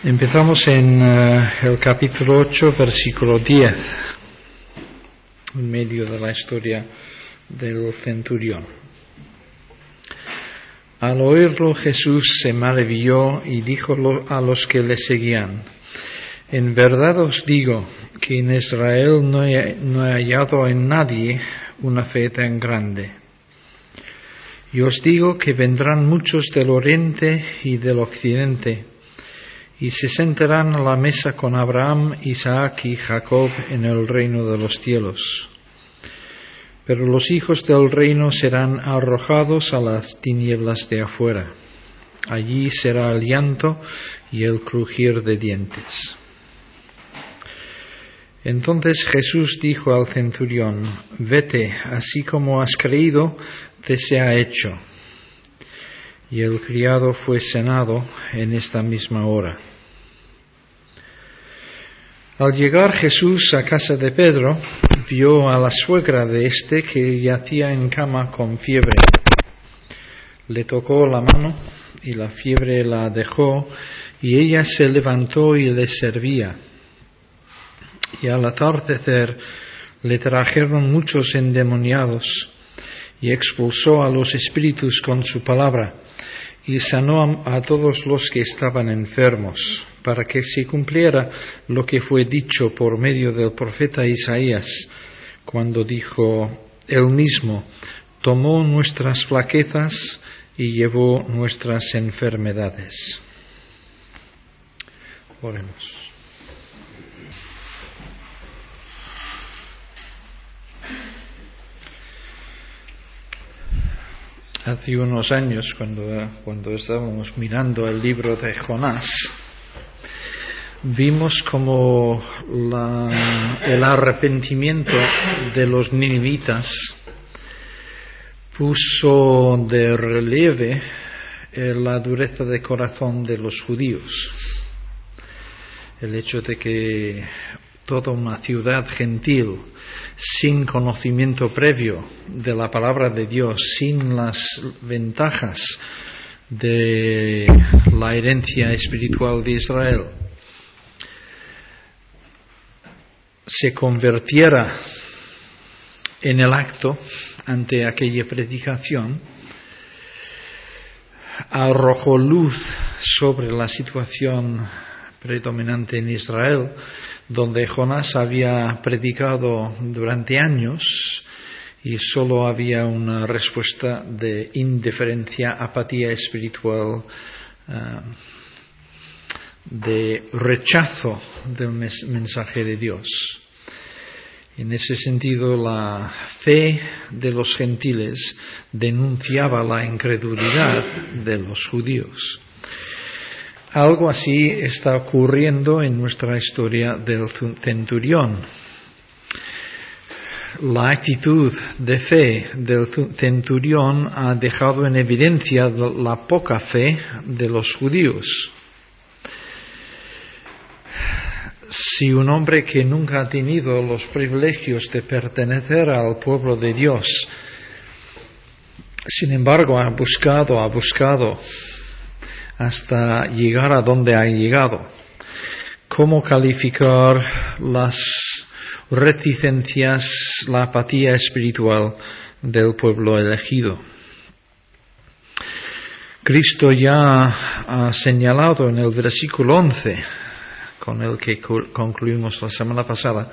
Empezamos en el capítulo 8, versículo 10, en medio de la historia del centurión. Al oírlo, Jesús se maravilló y dijo a los que le seguían: En verdad os digo que en Israel no he hallado en nadie una fe tan grande. Y os digo que vendrán muchos del oriente y del occidente, y se sentarán a la mesa con Abraham, Isaac y Jacob en el reino de los cielos. Pero los hijos del reino serán arrojados a las tinieblas de afuera. Allí será el llanto y el crujir de dientes. Entonces Jesús dijo al centurión: Vete, así como has creído, te sea hecho. Y el criado fue sanado en esta misma hora. Al llegar Jesús a casa de Pedro, vio a la suegra de éste que yacía en cama con fiebre. Le tocó la mano y la fiebre la dejó, y ella se levantó y le servía. Y al atardecer le trajeron muchos endemoniados, y expulsó a los espíritus con su palabra, y sanó a todos los que estaban enfermos, para que se cumpliera lo que fue dicho por medio del profeta Isaías, cuando dijo: Él mismo tomó nuestras flaquezas y llevó nuestras enfermedades. Oremos. Hace unos años, cuando estábamos mirando el libro de Jonás, vimos como el arrepentimiento de los ninivitas puso de relieve la dureza de corazón de los judíos. El hecho de que toda una ciudad gentil, sin conocimiento previo de la palabra de Dios, sin las ventajas de la herencia espiritual de Israel, se convirtiera en el acto ante aquella predicación, arrojó luz sobre la situación predominante en Israel, donde Jonás había predicado durante años y solo había una respuesta de indiferencia, apatía espiritual, de rechazo del mensaje de Dios. En ese sentido, la fe de los gentiles denunciaba la incredulidad de los judíos. Algo así está ocurriendo en nuestra historia del centurión. La actitud de fe del centurión ha dejado en evidencia la poca fe de los judíos. Si un hombre que nunca ha tenido los privilegios de pertenecer al pueblo de Dios, sin embargo ha buscado hasta llegar a donde ha llegado, ¿cómo calificar las reticencias, la apatía espiritual del pueblo elegido? Cristo ya ha señalado en el versículo 11, con el que concluimos la semana pasada,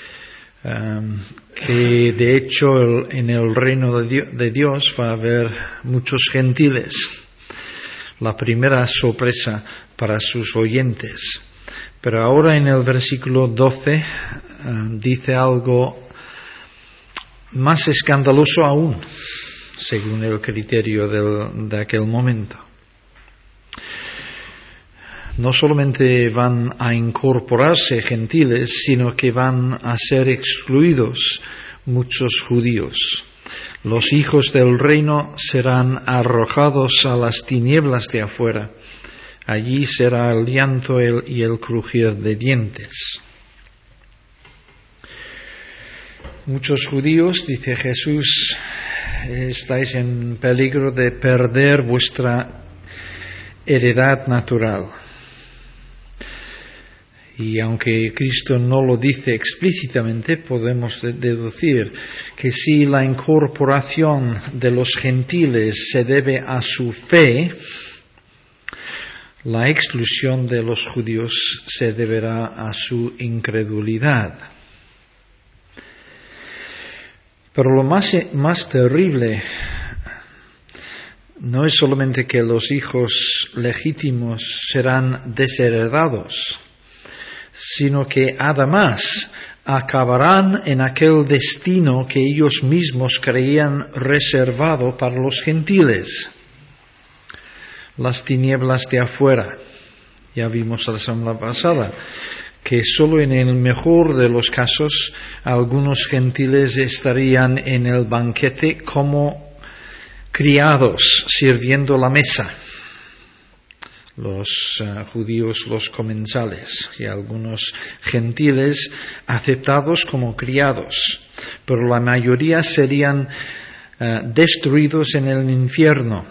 que de hecho en el reino de Dios va a haber muchos gentiles. La primera sorpresa para sus oyentes. Pero ahora en el versículo 12 dice algo más escandaloso aún, según el criterio de aquel momento. No solamente van a incorporarse gentiles, sino que van a ser excluidos muchos judíos. Los hijos del reino serán arrojados a las tinieblas de afuera. Allí será el llanto y el crujir de dientes. Muchos judíos, dice Jesús, estáis en peligro de perder vuestra heredad natural. Y aunque Cristo no lo dice explícitamente, podemos deducir que si la incorporación de los gentiles se debe a su fe, la exclusión de los judíos se deberá a su incredulidad. Pero lo más terrible no es solamente que los hijos legítimos serán desheredados, sino que además acabarán en aquel destino que ellos mismos creían reservado para los gentiles, las tinieblas de afuera. Ya vimos la semana pasada que solo en el mejor de los casos algunos gentiles estarían en el banquete como criados sirviendo la mesa, los judíos los comensales y algunos gentiles aceptados como criados, pero la mayoría serían destruidos en el infierno.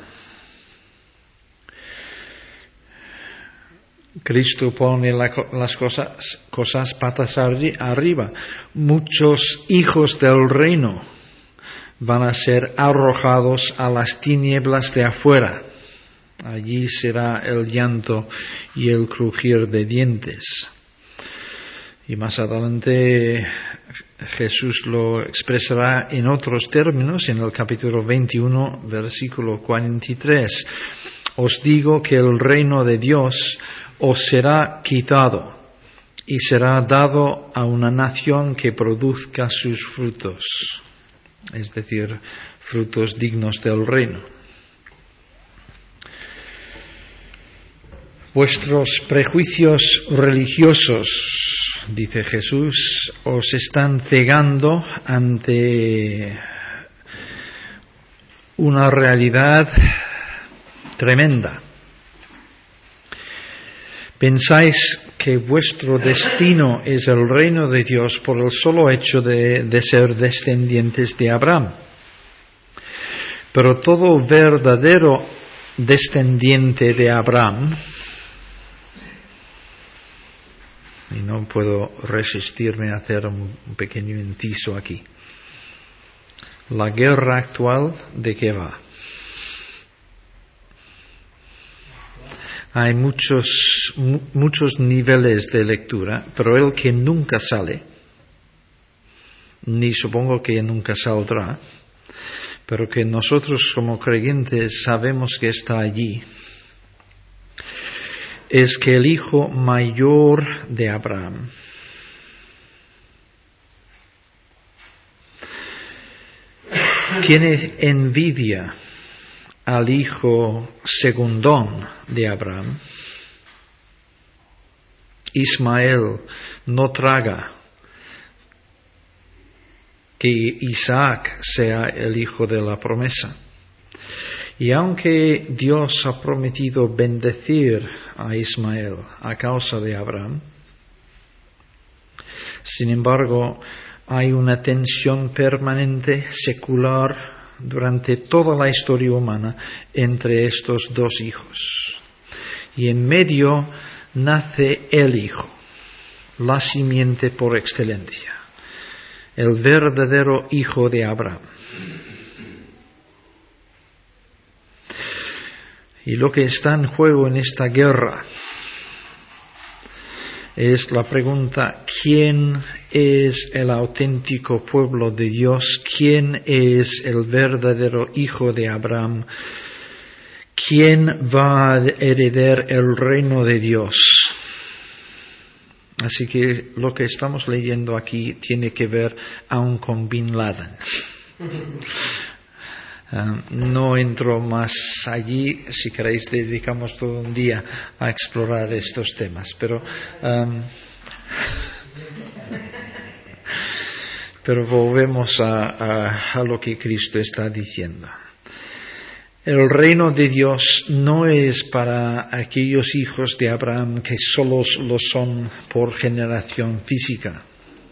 Cristo pone las cosas patas arriba. Muchos hijos del reino van a ser arrojados a las tinieblas de afuera. Allí será el llanto y el crujir de dientes. Y más adelante Jesús lo expresará en otros términos en el capítulo 21, versículo 43. Os digo que el reino de Dios os será quitado y será dado a una nación que produzca sus frutos, es decir, frutos dignos del reino. Vuestros prejuicios religiosos, dice Jesús, os están cegando ante una realidad tremenda. Pensáis que vuestro destino es el reino de Dios por el solo hecho de ser descendientes de Abraham. Pero todo verdadero descendiente de Abraham, y no puedo resistirme a hacer un pequeño inciso aquí, la guerra actual, ¿de qué va? Hay muchos niveles de lectura, pero el que nunca sale, ni supongo que nunca saldrá, pero que nosotros como creyentes sabemos que está allí, es que el hijo mayor de Abraham tiene envidia al hijo segundón de Abraham. Ismael no traga que Isaac sea el hijo de la promesa. Y aunque Dios ha prometido bendecir a Ismael a causa de Abraham, sin embargo, hay una tensión permanente secular durante toda la historia humana entre estos dos hijos. Y en medio nace el hijo, la simiente por excelencia, el verdadero hijo de Abraham. Y lo que está en juego en esta guerra es la pregunta: ¿quién es el auténtico pueblo de Dios? ¿Quién es el verdadero hijo de Abraham? ¿Quién va a heredar el reino de Dios? Así que lo que estamos leyendo aquí tiene que ver aún con Bin Laden. No entro más allí. Si queréis dedicamos todo un día a explorar estos temas, pero volvemos a lo que Cristo está diciendo. El reino de Dios no es para aquellos hijos de Abraham que solo lo son por generación física.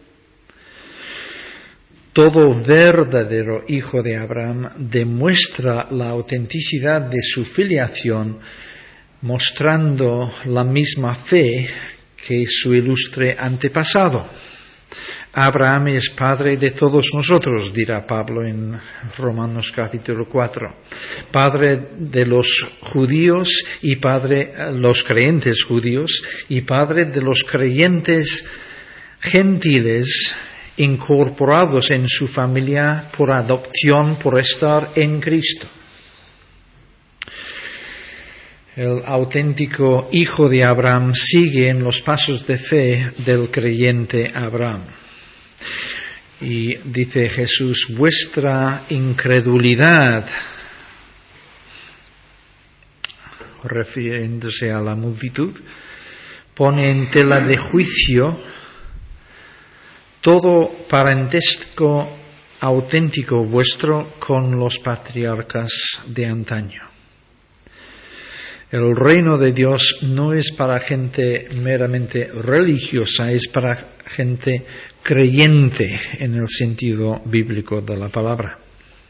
Todo verdadero hijo de Abraham demuestra la autenticidad de su filiación, mostrando la misma fe que su ilustre antepasado. Abraham es padre de todos nosotros, dirá Pablo en Romanos capítulo 4. Padre de los judíos y padre los creyentes judíos y padre de los creyentes gentiles incorporados en su familia por adopción, por estar en Cristo. El auténtico hijo de Abraham sigue en los pasos de fe del creyente Abraham. Y dice Jesús, vuestra incredulidad, refiriéndose a la multitud, pone en tela de juicio todo parentesco auténtico vuestro con los patriarcas de antaño. El reino de Dios no es para gente meramente religiosa, es para gente creyente en el sentido bíblico de la palabra.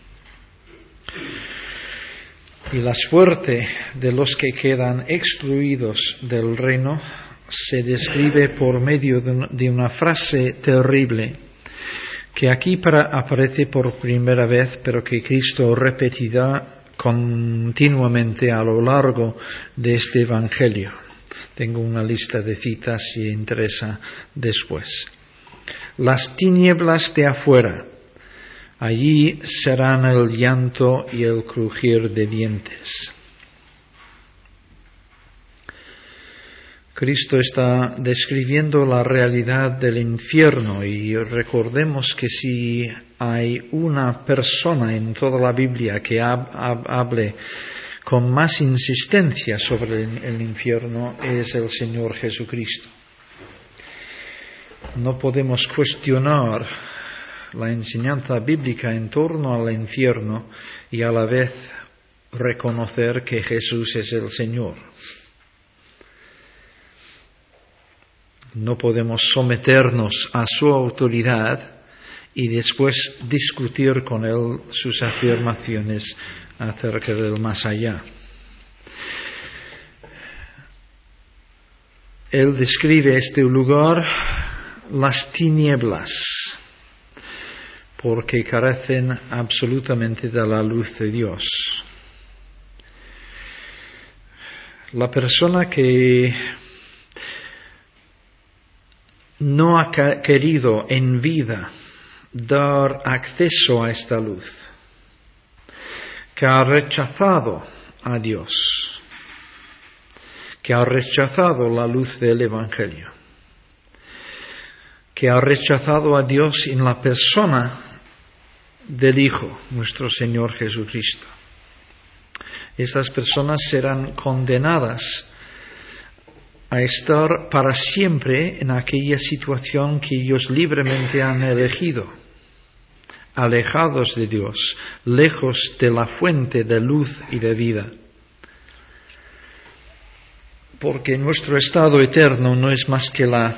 Y la suerte de los que quedan excluidos del reino se describe por medio de una frase terrible que aquí aparece por primera vez, pero que Cristo repetirá continuamente a lo largo de este Evangelio. Tengo una lista de citas si interesa después. Las tinieblas de afuera, allí serán el llanto y el crujir de dientes. Cristo está describiendo la realidad del infierno y recordemos que si hay una persona en toda la Biblia que hable con más insistencia sobre el infierno es el Señor Jesucristo. No podemos cuestionar la enseñanza bíblica en torno al infierno y a la vez reconocer que Jesús es el Señor. No podemos someternos a su autoridad y después discutir con él sus afirmaciones acerca del más allá. Él describe este lugar las tinieblas, porque carecen absolutamente de la luz de Dios. La persona que no ha querido en vida dar acceso a esta luz, que ha rechazado a Dios, que ha rechazado la luz del Evangelio, que ha rechazado a Dios en la persona del Hijo, nuestro Señor Jesucristo. Estas personas serán condenadas a estar para siempre en aquella situación que ellos libremente han elegido, alejados de Dios, lejos de la fuente de luz y de vida. Porque nuestro estado eterno no es más que la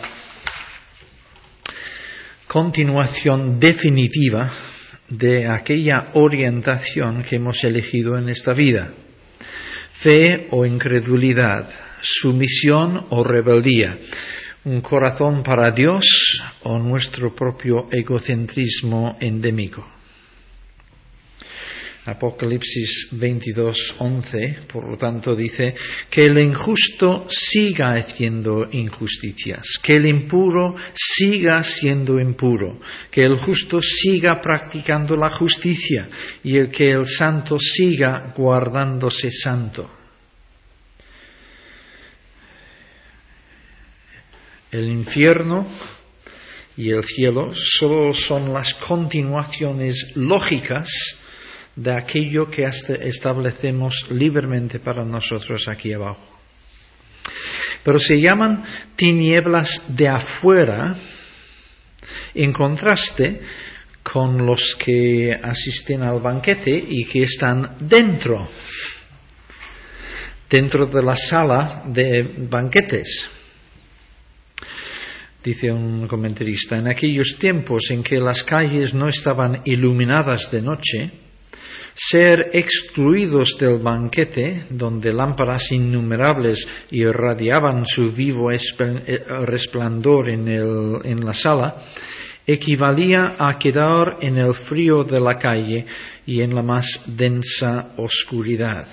continuación definitiva de aquella orientación que hemos elegido en esta vida. Fe o incredulidad, sumisión o rebeldía, un corazón para Dios o nuestro propio egocentrismo endémico. Apocalipsis 22:11, por lo tanto, dice que el injusto siga haciendo injusticias, que el impuro siga siendo impuro, que el justo siga practicando la justicia y que el santo siga guardándose santo. El infierno y el cielo solo son las continuaciones lógicas de aquello que establecemos libremente para nosotros aquí abajo. Pero se llaman tinieblas de afuera, en contraste con los que asisten al banquete y que están dentro de la sala de banquetes. Dice un comentarista, en aquellos tiempos en que las calles no estaban iluminadas de noche, ser excluidos del banquete, donde lámparas innumerables irradiaban su vivo resplandor en la sala, equivalía a quedar en el frío de la calle y en la más densa oscuridad.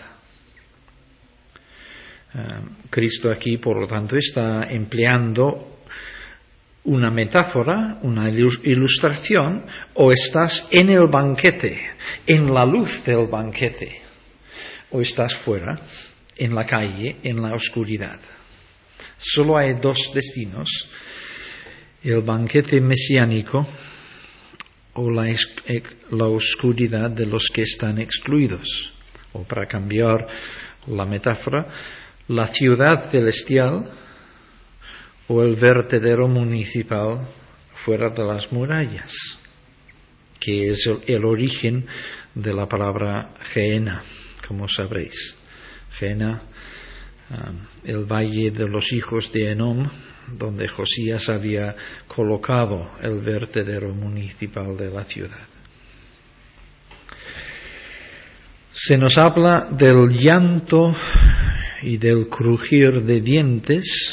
Cristo aquí, por lo tanto, está empleando una metáfora, una ilustración, o estás en el banquete, en la luz del banquete, o estás fuera, en la calle, en la oscuridad. Solo hay dos destinos: el banquete mesiánico o la oscuridad de los que están excluidos. O para cambiar la metáfora, la ciudad celestial o el vertedero municipal fuera de las murallas, que es el origen de la palabra Gehenna, como sabréis. Gehenna, el valle de los hijos de Enom, donde Josías había colocado el vertedero municipal de la ciudad. Se nos habla del llanto y del crujir de dientes,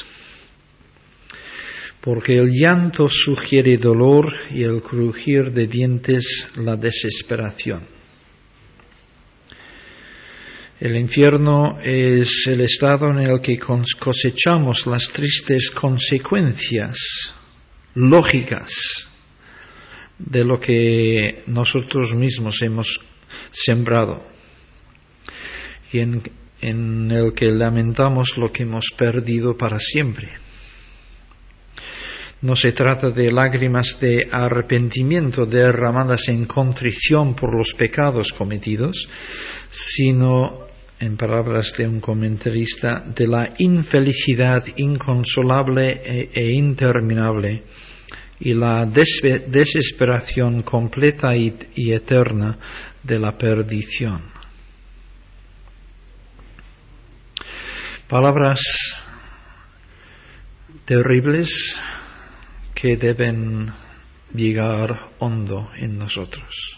porque el llanto sugiere dolor y el crujir de dientes la desesperación. El infierno es el estado en el que cosechamos las tristes consecuencias lógicas de lo que nosotros mismos hemos sembrado, y en el que lamentamos lo que hemos perdido para siempre. No se trata de lágrimas de arrepentimiento derramadas en contrición por los pecados cometidos, sino, en palabras de un comentarista, de la infelicidad inconsolable e interminable y la desesperación completa y eterna de la perdición. Palabras terribles que deben llegar hondo en nosotros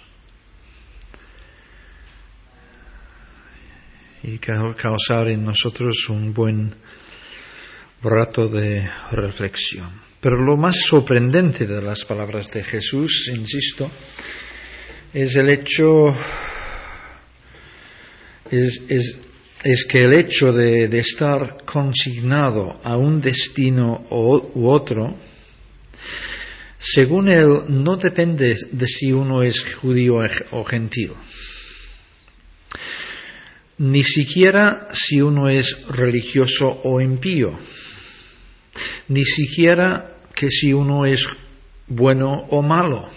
y causar en nosotros un buen rato de reflexión. Pero lo más sorprendente de las palabras de Jesús, insisto, es el hecho, es que el hecho de estar consignado a un destino u otro, según él, no depende de si uno es judío o gentil, ni siquiera si uno es religioso o impío, ni siquiera que si uno es bueno o malo,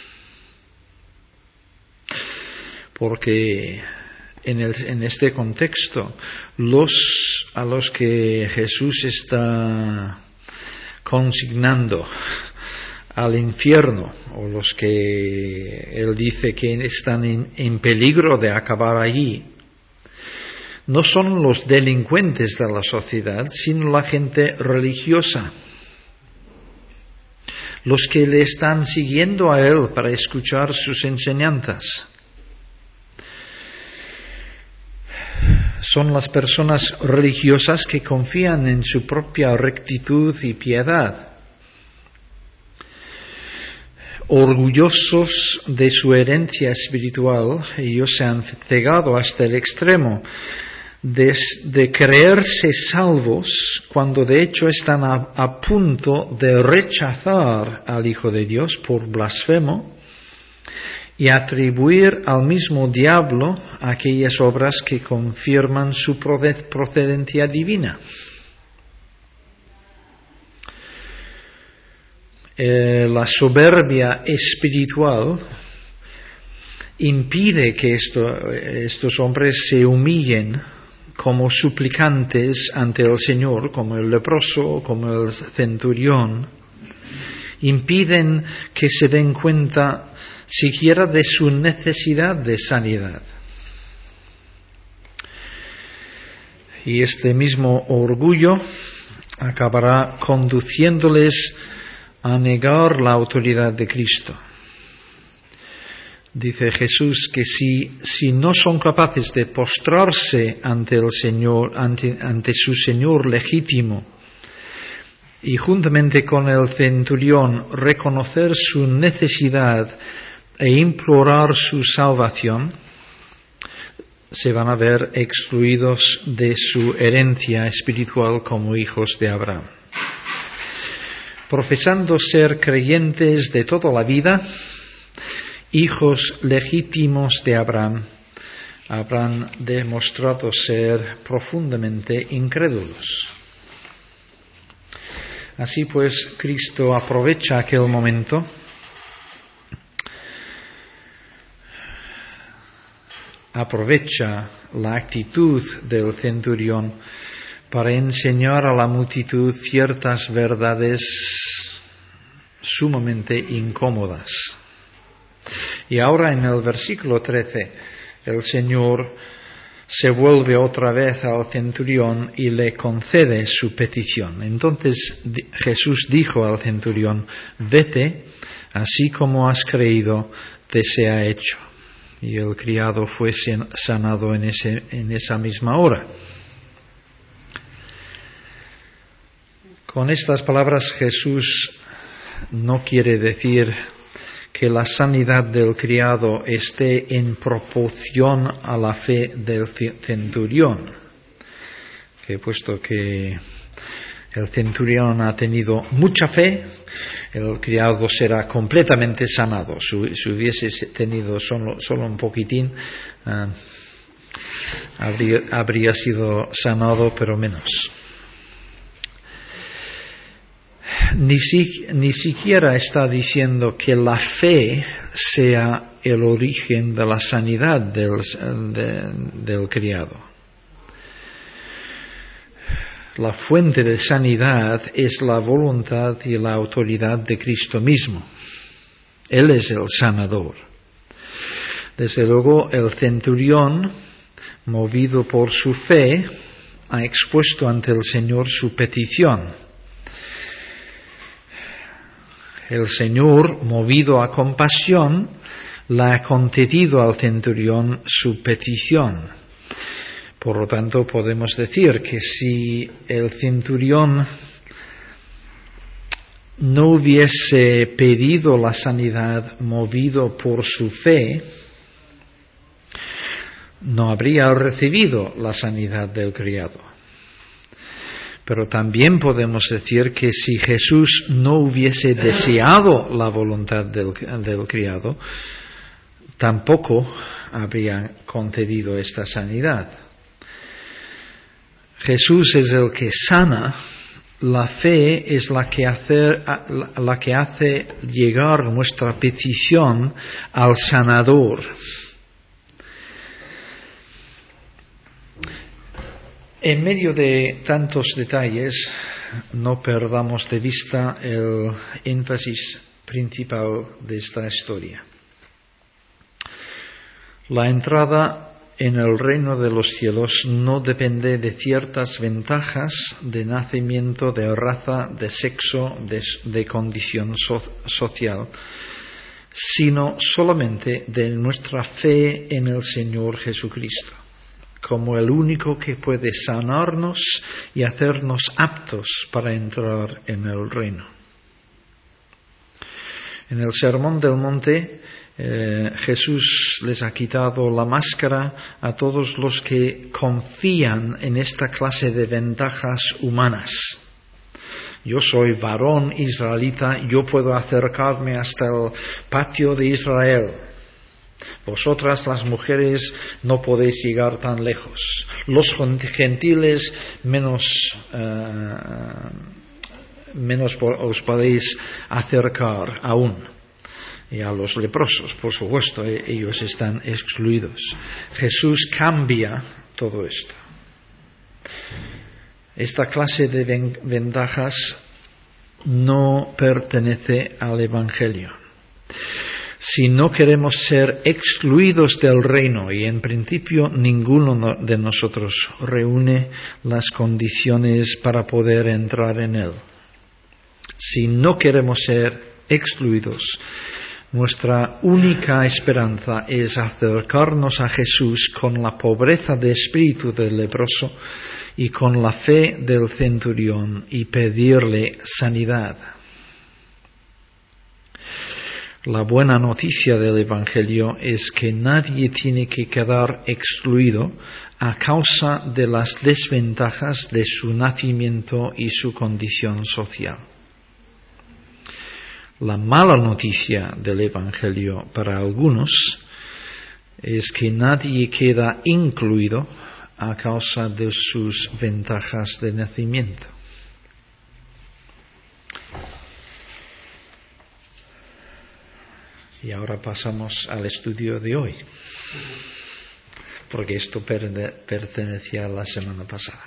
porque en este contexto a los que Jesús está consignando al infierno, o los que él dice que están en peligro de acabar allí, no son los delincuentes de la sociedad, sino la gente religiosa, los que le están siguiendo a él para escuchar sus enseñanzas. Son las personas religiosas que confían en su propia rectitud y piedad, orgullosos de su herencia espiritual. Ellos se han cegado hasta el extremo de creerse salvos, cuando de hecho están a punto de rechazar al Hijo de Dios por blasfemo y atribuir al mismo diablo aquellas obras que confirman su procedencia divina. La soberbia espiritual impide que estos hombres se humillen como suplicantes ante el Señor, como el leproso, como el centurión. Impiden que se den cuenta siquiera de su necesidad de sanidad. Y este mismo orgullo acabará conduciéndoles a negar la autoridad de Cristo, Dice Jesús que si no son capaces de postrarse ante el Señor, ante su Señor legítimo, y juntamente con el centurión reconocer su necesidad e implorar su salvación, se van a ver excluidos de su herencia espiritual como hijos de Abraham. Profesando ser creyentes de toda la vida, hijos legítimos de Abraham, habrán demostrado ser profundamente incrédulos. Así pues, Cristo aprovecha aquel momento aprovecha la actitud del centurión para enseñar a la multitud ciertas verdades sumamente incómodas. Y ahora en el versículo 13, el Señor se vuelve otra vez al centurión y le concede su petición. Entonces Jesús dijo al centurión: vete, así como has creído, te sea hecho. Y el criado fue sanado en esa misma hora. Con estas palabras Jesús no quiere decir que la sanidad del criado esté en proporción a la fe del centurión, que puesto que el centurión ha tenido mucha fe, el criado será completamente sanado. Si hubiese tenido solo un poquitín, habría sido sanado, pero menos. Ni siquiera está diciendo que la fe sea el origen de la sanidad del criado. La fuente de sanidad es la voluntad y la autoridad de Cristo mismo. Él es el sanador. Desde luego, el centurión, movido por su fe, ha expuesto ante el Señor su petición. El Señor, movido a compasión, le ha concedido al centurión su petición. Por lo tanto, podemos decir que si el centurión no hubiese pedido la sanidad movido por su fe, no habría recibido la sanidad del criado. Pero también podemos decir que si Jesús no hubiese deseado la voluntad del criado, tampoco habría concedido esta sanidad. Jesús es el que sana, la fe es la que hace llegar nuestra petición al sanador. En medio de tantos detalles, no perdamos de vista el énfasis principal de esta historia. La entrada en el reino de los cielos no depende de ciertas ventajas de nacimiento, de raza, de sexo, de condición social, sino solamente de nuestra fe en el Señor Jesucristo, como el único que puede sanarnos y hacernos aptos para entrar en el reino. En el Sermón del Monte, Jesús les ha quitado la máscara a todos los que confían en esta clase de ventajas humanas. Yo soy varón israelita, yo puedo acercarme hasta el patio de Israel. Vosotras, las mujeres, no podéis llegar tan lejos. Los gentiles menos os podéis acercar aún. Y a los leprosos, por supuesto, ellos están excluidos. Jesús cambia todo esto. Esta clase de ventajas no pertenece al Evangelio. Si no queremos ser excluidos del reino, y en principio ninguno de nosotros reúne las condiciones para poder entrar en él. Si no queremos ser excluidos, Nuestra única esperanza es acercarnos a Jesús con la pobreza de espíritu del leproso y con la fe del centurión y pedirle sanidad. La buena noticia del Evangelio es que nadie tiene que quedar excluido a causa de las desventajas de su nacimiento y su condición social. La mala noticia del Evangelio para algunos es que nadie queda incluido a causa de sus ventajas de nacimiento. Y ahora pasamos al estudio de hoy, porque esto pertenecía a la semana pasada.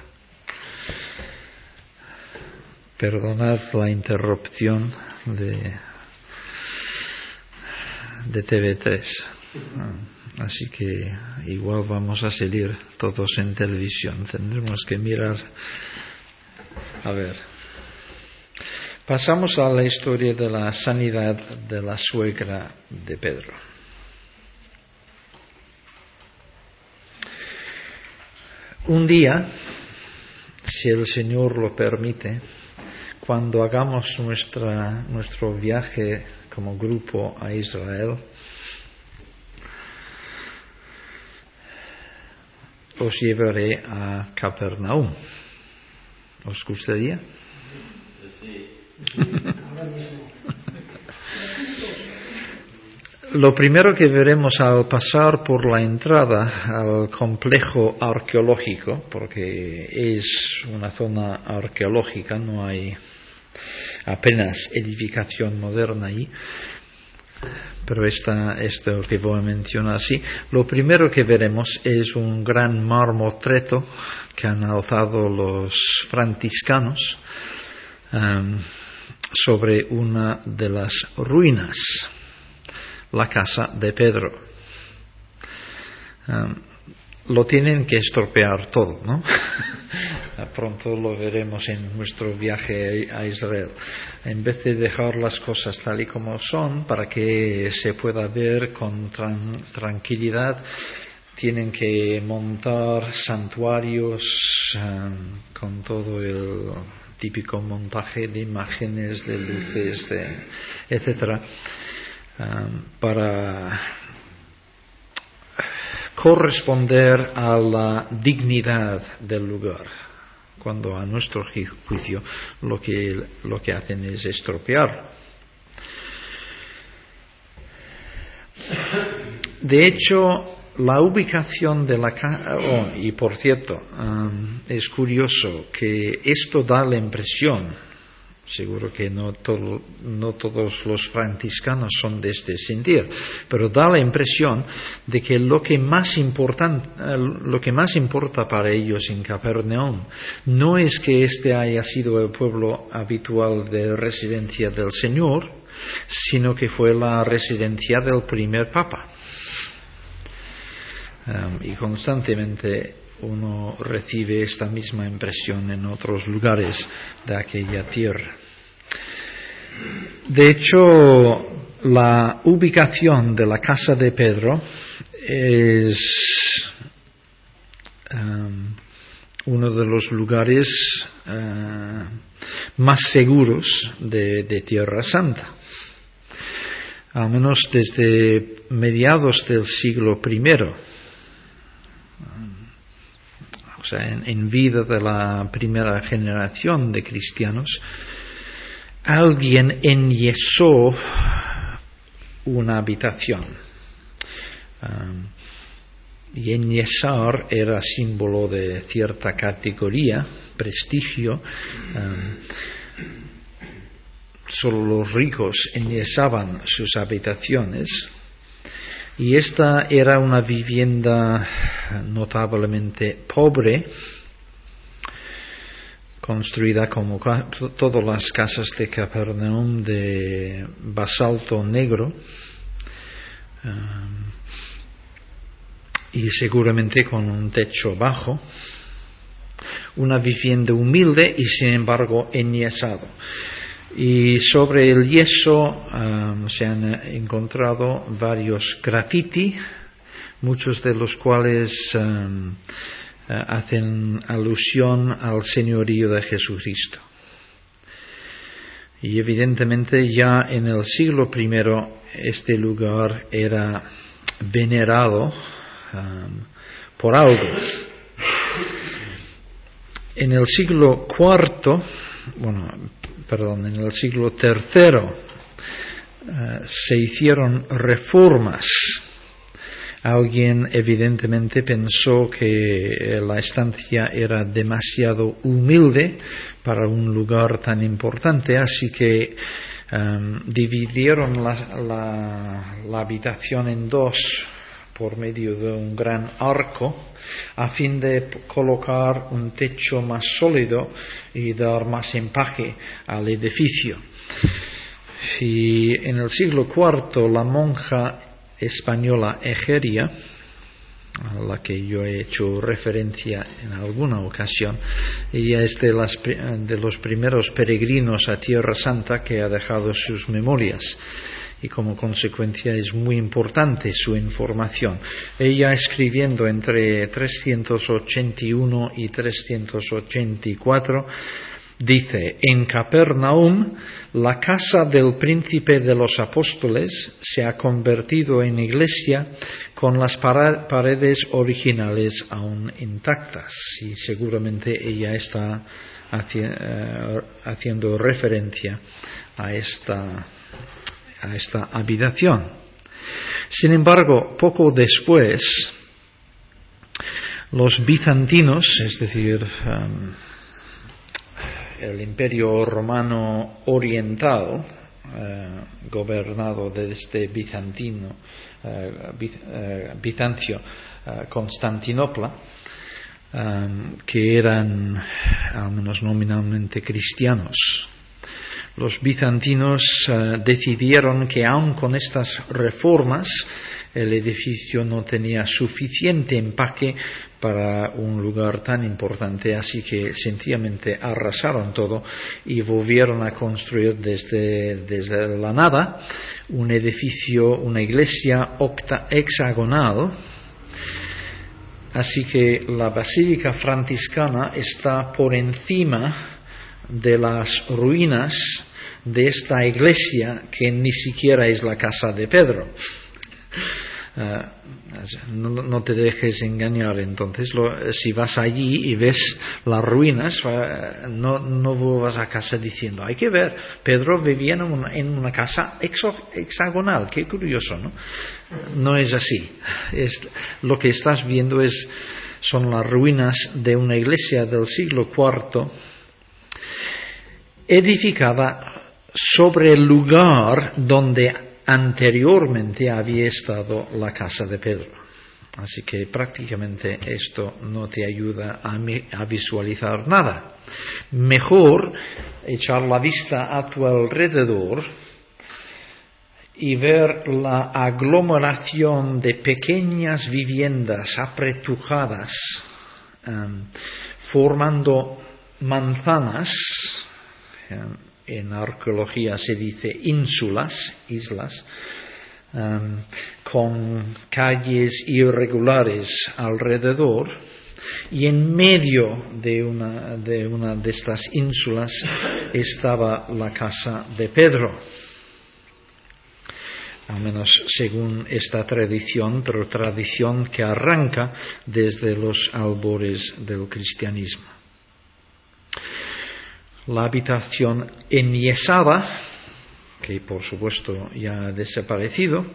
Perdonad la interrupción de TV3. Así que igual vamos a salir todos en televisión. Tendremos que mirar. A ver. Pasamos a la historia de la sanidad de la suegra de Pedro. Un día, si el Señor lo permite, cuando hagamos nuestro viaje como grupo a Israel, os llevaré a Capernaum. ¿Os gustaría? Sí. Lo primero que veremos al pasar por la entrada al complejo arqueológico, porque es una zona arqueológica, no hay apenas edificación moderna allí, pero esto que voy a mencionar así, lo primero que veremos es un gran marmotreto que han alzado los franciscanos sobre una de las ruinas, la casa de Pedro. Lo tienen que estropear todo, ¿no? Pronto lo veremos en nuestro viaje a Israel. En vez de dejar las cosas tal y como son, para que se pueda ver con tranquilidad, tienen que montar santuarios con todo el típico montaje de imágenes, de luces, etcétera, para corresponder a la dignidad del lugar, cuando a nuestro juicio lo que hacen es estropear. De hecho, la ubicación de la casa, y por cierto, es curioso que esto da la impresión, seguro que no todos los franciscanos son de este sentir, pero da la impresión de que lo que más importa para ellos en Capernaum no es que este haya sido el pueblo habitual de residencia del Señor, sino que fue la residencia del primer papa. Y constantemente uno recibe esta misma impresión en otros lugares de aquella tierra. De hecho, la ubicación de la casa de Pedro es uno de los lugares más seguros de Tierra Santa. Al menos desde mediados del siglo I. O sea, en vida de la primera generación de cristianos, alguien enyesó una habitación. Y enyesar era símbolo de cierta categoría, prestigio. Solo los ricos enyesaban sus habitaciones. Y esta era una vivienda notablemente pobre, construida como todas las casas de Capernaum de basalto negro, y seguramente con un techo bajo, una vivienda humilde y sin embargo enyesado. Y sobre el yeso se han encontrado varios graffiti, muchos de los cuales hacen alusión al señorío de Jesucristo. Y evidentemente ya en el siglo I este lugar era venerado por algo. En el siglo IV, en el siglo III se hicieron reformas. Alguien evidentemente pensó que la estancia era demasiado humilde para un lugar tan importante, así que dividieron la habitación en dos por medio de un gran arco, a fin de colocar un techo más sólido y dar más empaque al edificio. Y en el siglo IV la monja española Egeria, a la que yo he hecho referencia en alguna ocasión, ella es de los primeros peregrinos a Tierra Santa que ha dejado sus memorias, y como consecuencia es muy importante su información. Ella, escribiendo entre 381 y 384, dice: en Capernaum la casa del príncipe de los apóstoles se ha convertido en iglesia con las paredes originales aún intactas. Y seguramente ella está haciendo referencia a esta habitación. Sin embargo, poco después, los bizantinos, es decir, el Imperio Romano Oriental, gobernado desde Bizancio, Constantinopla, que eran al menos nominalmente cristianos. Los bizantinos decidieron que aun con estas reformas el edificio no tenía suficiente empaque para un lugar tan importante, así que sencillamente arrasaron todo y volvieron a construir desde la nada un edificio, una iglesia hexagonal. Así que la Basílica Franciscana está por encima de las ruinas de esta iglesia, que ni siquiera es la casa de Pedro. No te dejes engañar. Entonces, si vas allí y ves las ruinas, no vuelvas a casa diciendo: hay que ver, Pedro vivía en una casa hexagonal. Qué curioso, ¿no? No es así. Lo que estás viendo son las ruinas de una iglesia del siglo IV, edificada sobre el lugar donde anteriormente había estado la casa de Pedro. Así que prácticamente esto no te ayuda a visualizar nada. Mejor echar la vista a tu alrededor y ver la aglomeración de pequeñas viviendas apretujadas, formando manzanas. En arqueología se dice islas, con calles irregulares alrededor, y en medio de una de estas ínsulas estaba la casa de Pedro, al menos según esta tradición, pero tradición que arranca desde los albores del cristianismo. La habitación enyesada, que por supuesto ya ha desaparecido,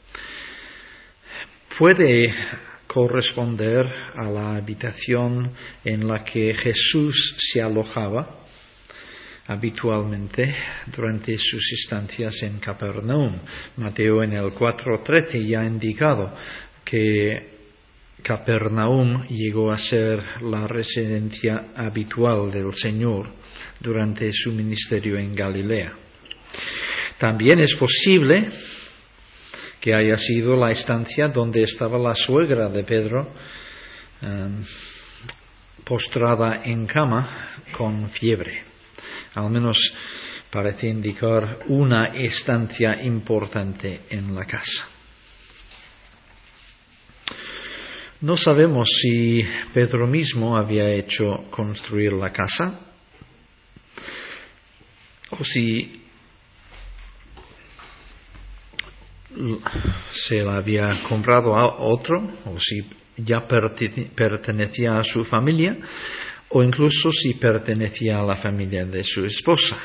puede corresponder a la habitación en la que Jesús se alojaba habitualmente durante sus estancias en Capernaum. Mateo en el 4:13 ya ha indicado que Capernaum llegó a ser la residencia habitual del Señor durante su ministerio en Galilea. También es posible que haya sido la estancia donde estaba la suegra de Pedro, postrada en cama con fiebre. Al menos parece indicar una estancia importante en la casa. No sabemos si Pedro mismo había hecho construir la casa o si se la había comprado a otro, o si ya pertenecía a su familia, o incluso si pertenecía a la familia de su esposa.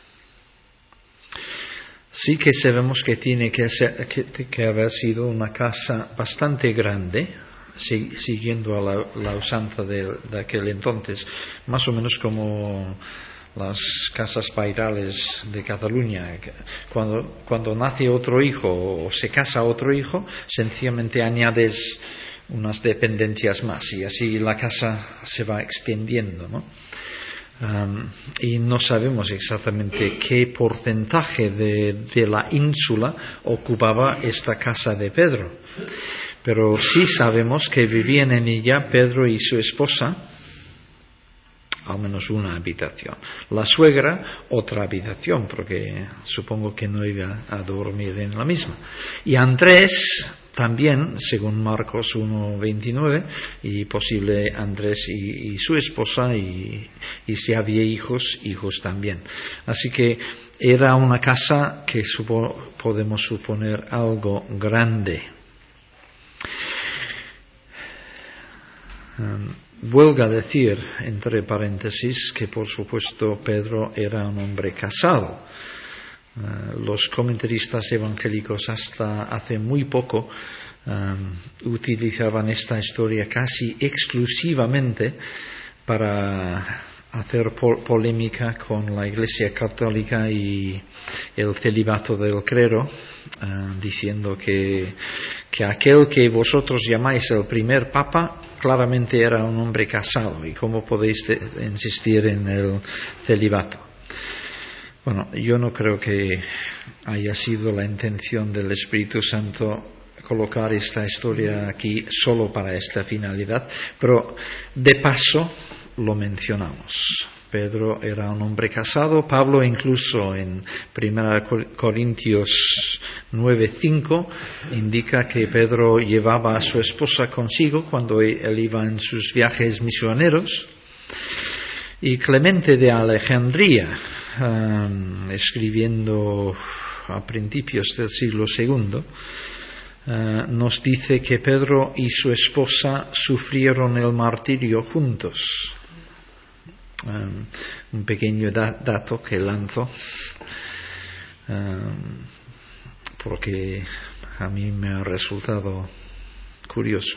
Sí que sabemos que tiene que haber sido una casa bastante grande, siguiendo a la usanza de aquel entonces, más o menos como las casas pairales de Cataluña. Cuando nace otro hijo o se casa otro hijo, sencillamente añades unas dependencias más y así la casa se va extendiendo, ¿no? Y no sabemos exactamente qué porcentaje de la ínsula ocupaba esta casa de Pedro, pero sí sabemos que vivían en ella Pedro y su esposa, al menos una habitación. La suegra, otra habitación, porque supongo que no iba a dormir en la misma. Y Andrés también, según Marcos 1:29, y posible Andrés y su esposa, y si había hijos también. Así que era una casa que podemos suponer algo grande. Huelga decir, entre paréntesis, que por supuesto Pedro era un hombre casado. Los comentaristas evangélicos hasta hace muy poco utilizaban esta historia casi exclusivamente para hacer polémica con la Iglesia Católica y el celibato del clero, diciendo que aquel que vosotros llamáis el primer papa claramente era un hombre casado, y cómo podéis insistir en el celibato. Bueno, yo no creo que haya sido la intención del Espíritu Santo colocar esta historia aquí solo para esta finalidad, pero de paso lo mencionamos. Pedro era un hombre casado. Pablo incluso en 1 Corintios 9:5 indica que Pedro llevaba a su esposa consigo cuando él iba en sus viajes misioneros. Y Clemente de Alejandría, escribiendo a principios del siglo II, nos dice que Pedro y su esposa sufrieron el martirio juntos. Un pequeño dato que lanzo, porque a mí me ha resultado curioso.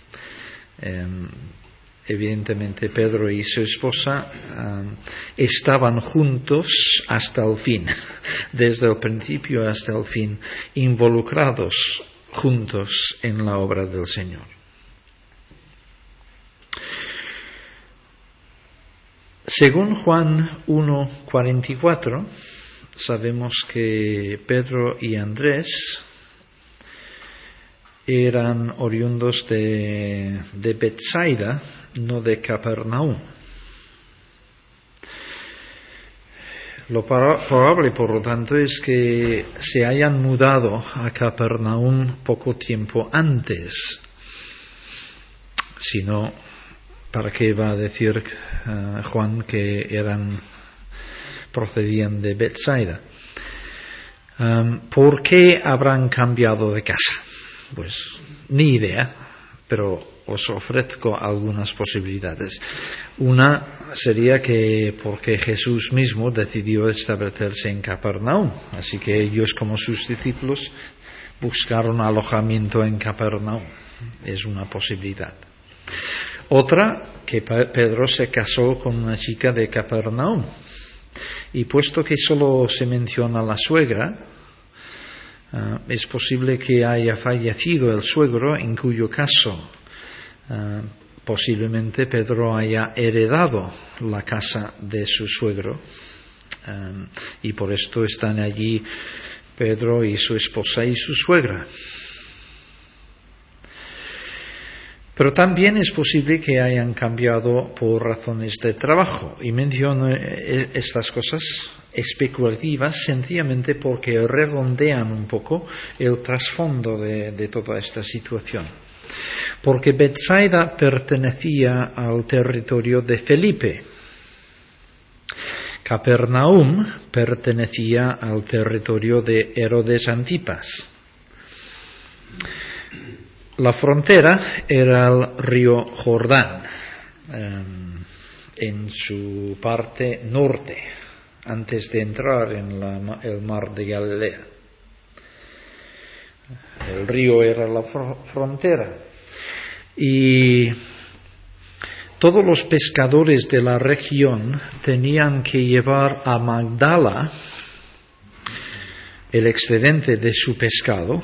Evidentemente Pedro y su esposa estaban juntos hasta el fin, desde el principio hasta el fin, involucrados juntos en la obra del Señor. Según Juan 1:44, sabemos que Pedro y Andrés eran oriundos de Betsaida, no de Capernaum. Lo probable, por lo tanto, es que se hayan mudado a Capernaum poco tiempo antes. Si no, ¿para qué va a decir Juan que procedían de Betsaida? ¿Por qué habrán cambiado de casa? Pues ni idea, pero os ofrezco algunas posibilidades. Una sería que porque Jesús mismo decidió establecerse en Capernaum, así que ellos como sus discípulos buscaron alojamiento en Capernaum. Es una posibilidad. Otra, que Pedro se casó con una chica de Capernaum, y puesto que solo se menciona la suegra, es posible que haya fallecido el suegro, en cuyo caso posiblemente Pedro haya heredado la casa de su suegro, y por esto están allí Pedro y su esposa y su suegra. Pero también es posible que hayan cambiado por razones de trabajo, y menciono estas cosas especulativas sencillamente porque redondean un poco el trasfondo de toda esta situación. Porque Betsaida pertenecía al territorio de Felipe. Capernaum pertenecía al territorio de Herodes Antipas. La frontera era el río Jordán, en su parte norte, antes de entrar en el mar de Galilea. El río era la frontera. Y todos los pescadores de la región tenían que llevar a Magdala el excedente de su pescado,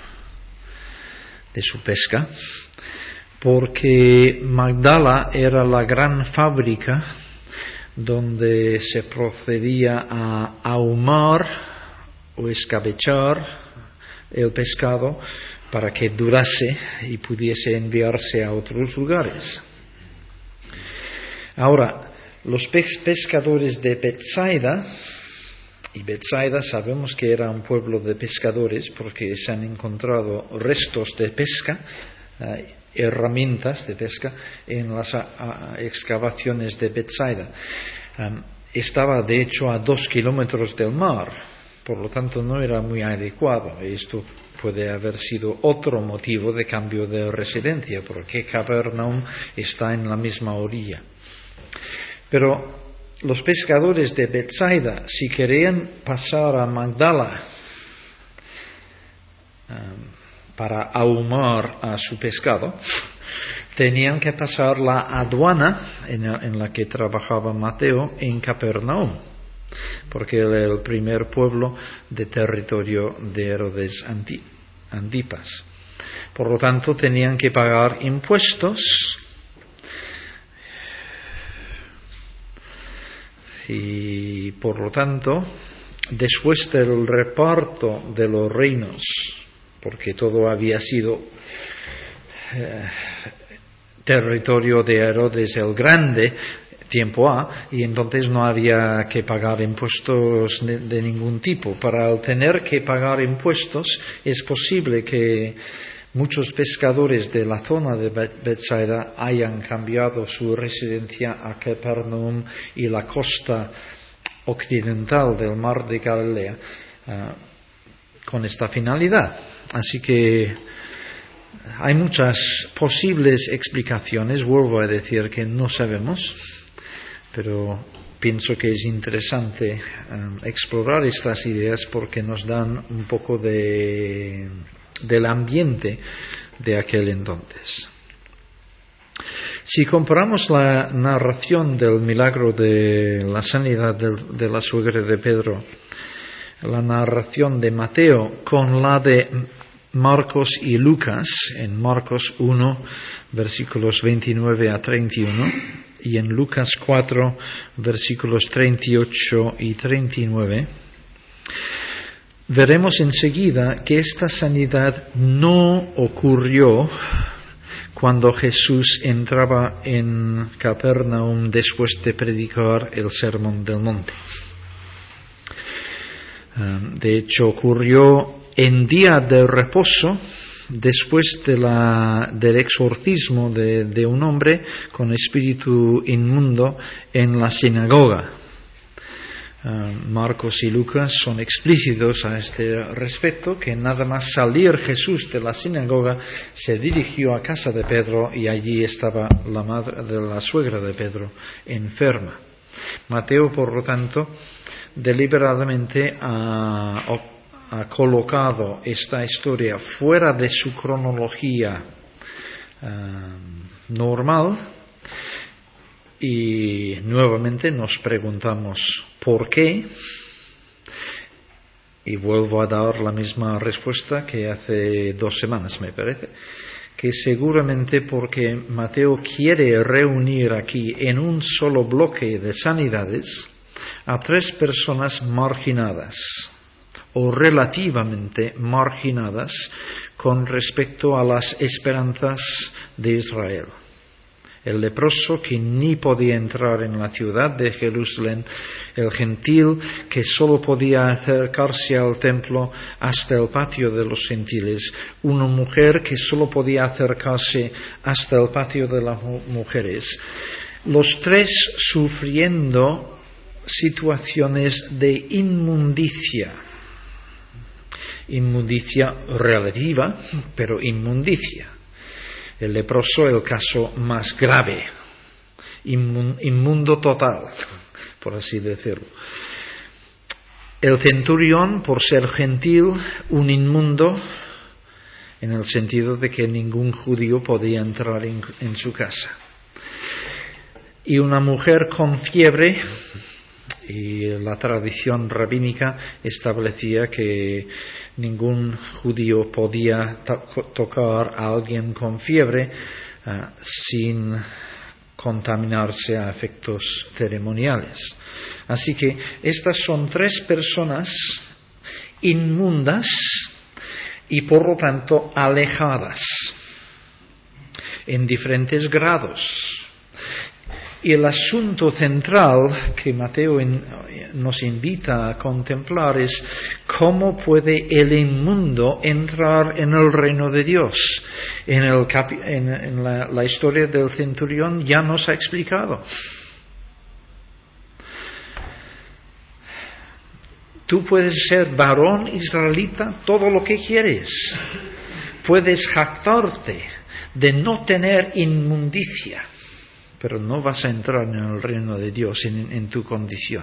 de su pesca, porque Magdala era la gran fábrica donde se procedía a ahumar o escabechar el pescado para que durase y pudiese enviarse a otros lugares. Ahora, los pescadores de Betsaida, y Betsaida sabemos que era un pueblo de pescadores porque se han encontrado restos de pesca, herramientas de pesca en las excavaciones de Betsaida. Estaba de hecho a 2 kilómetros del mar, por lo tanto no era muy adecuado. Esto puede haber sido otro motivo de cambio de residencia, porque Capernaum está en la misma orilla. Pero los pescadores de Betsaida, si querían pasar a Magdala para ahumar a su pescado, tenían que pasar la aduana en la que trabajaba Mateo en Capernaum, porque era el primer pueblo de territorio de Herodes Antipas. Por lo tanto, tenían que pagar impuestos. Y por lo tanto, después del reparto de los reinos, porque todo había sido territorio de Herodes el Grande, tiempo A, y entonces no había que pagar impuestos de ningún tipo. Para tener que pagar impuestos, es posible que muchos pescadores de la zona de Betsaida hayan cambiado su residencia a Capernaum y la costa occidental del mar de Galilea con esta finalidad. Así que hay muchas posibles explicaciones, vuelvo a decir que no sabemos, pero pienso que es interesante explorar estas ideas porque nos dan un poco del ambiente de aquel entonces. Si comparamos la narración del milagro de la sanidad de la suegra de Pedro, la narración de Mateo con la de Marcos y Lucas, en Marcos 1, versículos 29 a 31, y en Lucas 4, versículos 38 y 39, veremos enseguida que esta sanidad no ocurrió cuando Jesús entraba en Capernaum después de predicar el Sermón del Monte. De hecho, ocurrió en día de reposo, después del exorcismo de un hombre con espíritu inmundo en la sinagoga. Marcos y Lucas son explícitos a este respecto, que nada más salir Jesús de la sinagoga se dirigió a casa de Pedro y allí estaba la madre de la suegra de Pedro enferma. Mateo, por lo tanto, deliberadamente ha colocado esta historia fuera de su cronología normal. Y nuevamente nos preguntamos ¿por qué? Y vuelvo a dar la misma respuesta que hace 2 semanas, me parece, que seguramente porque Mateo quiere reunir aquí en un solo bloque de sanidades a 3 personas marginadas o relativamente marginadas con respecto a las esperanzas de Israel. El leproso que ni podía entrar en la ciudad de Jerusalén, el gentil que solo podía acercarse al templo hasta el patio de los gentiles, una mujer que solo podía acercarse hasta el patio de las mujeres, los tres sufriendo situaciones de inmundicia relativa, pero inmundicia. El leproso, el caso más grave, inmundo total, por así decirlo. El centurión, por ser gentil, un inmundo, en el sentido de que ningún judío podía entrar en su casa. Y una mujer con fiebre, y la tradición rabínica establecía que ningún judío podía tocar a alguien con fiebre sin contaminarse a efectos ceremoniales. Así que estas son tres personas inmundas y por lo tanto alejadas en diferentes grados. Y el asunto central que Mateo nos invita a contemplar es cómo puede el inmundo entrar en el reino de Dios. En la historia del centurión ya nos ha explicado. Tú puedes ser varón israelita todo lo que quieres. Puedes jactarte de no tener inmundicia, pero no vas a entrar en el reino de Dios en tu condición.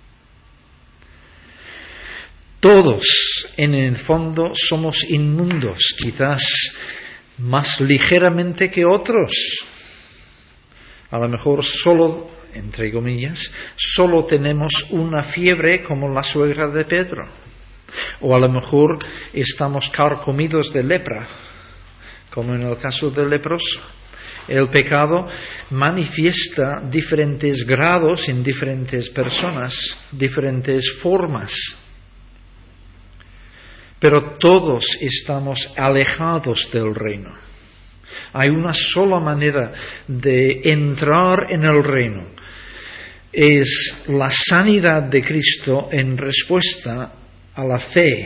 Todos, en el fondo, somos inmundos, quizás más ligeramente que otros. A lo mejor solo, entre comillas, solo tenemos una fiebre como la suegra de Pedro. O a lo mejor estamos carcomidos de lepra, como en el caso del leproso. El pecado manifiesta diferentes grados en diferentes personas, diferentes formas. Pero todos estamos alejados del reino. Hay una sola manera de entrar en el reino. Es la sanidad de Cristo en respuesta a la fe.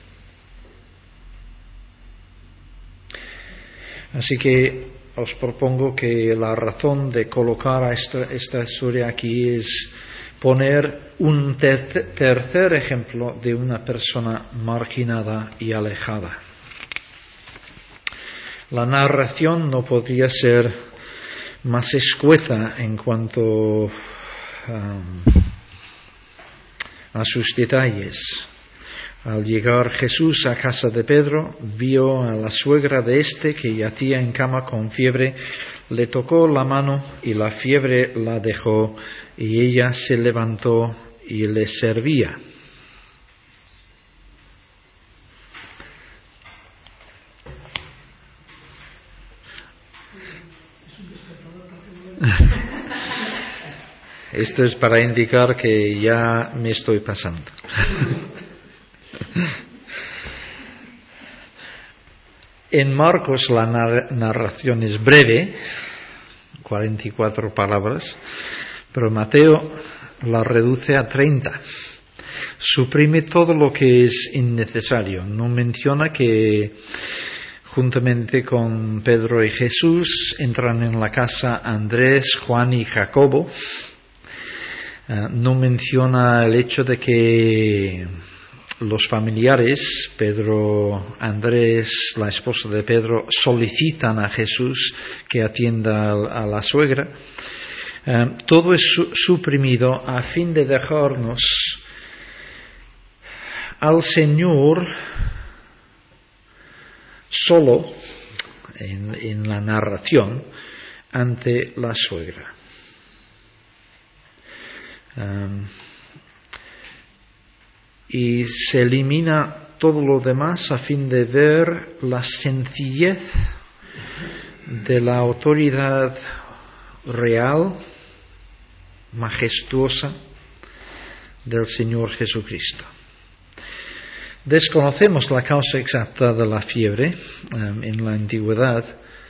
Así que os propongo que la razón de colocar esta historia aquí es poner un tercer ejemplo de una persona marginada y alejada. La narración no podría ser más escueta en cuanto a sus detalles. Al llegar Jesús a casa de Pedro, vio a la suegra de éste que yacía en cama con fiebre, le tocó la mano y la fiebre la dejó y ella se levantó y le servía. Esto es para indicar que ya me estoy pasando. En Marcos la narración es breve, 44 palabras, pero Mateo la reduce a 30. Suprime todo lo que es innecesario. No menciona que juntamente con Pedro y Jesús entran en la casa Andrés, Juan y Jacobo. No menciona el hecho de que los familiares, Pedro, Andrés, la esposa de Pedro, solicitan a Jesús que atienda a la suegra. Todo es suprimido a fin de dejarnos al Señor solo en la narración ante la suegra. Y se elimina todo lo demás a fin de ver la sencillez de la autoridad real, majestuosa del Señor Jesucristo. Desconocemos la causa exacta de la fiebre en la antigüedad.